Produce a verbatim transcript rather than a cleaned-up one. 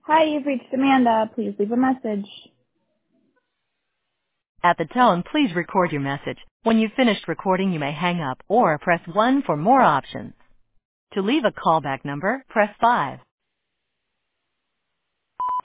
Hi, you've reached Amanda. Please leave a message. At the tone, please record your message. When you've finished recording, you may hang up or press one for more options. To leave a callback number, press five.